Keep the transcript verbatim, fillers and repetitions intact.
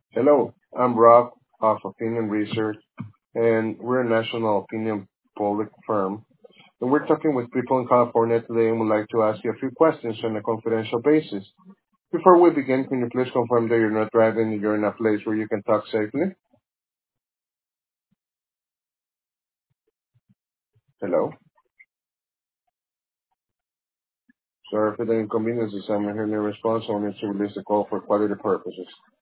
Hello, I'm Rob of Opinion Research, and we're a national opinion public firm. And we're talking with people in California today and would like to ask you a few questions on a confidential basis. Before we begin, can you please confirm that you're not driving and you're in a place where you can talk safely? Hello? Sorry for the inconveniences. I'm hearing your response. I need to release the call for quality purposes.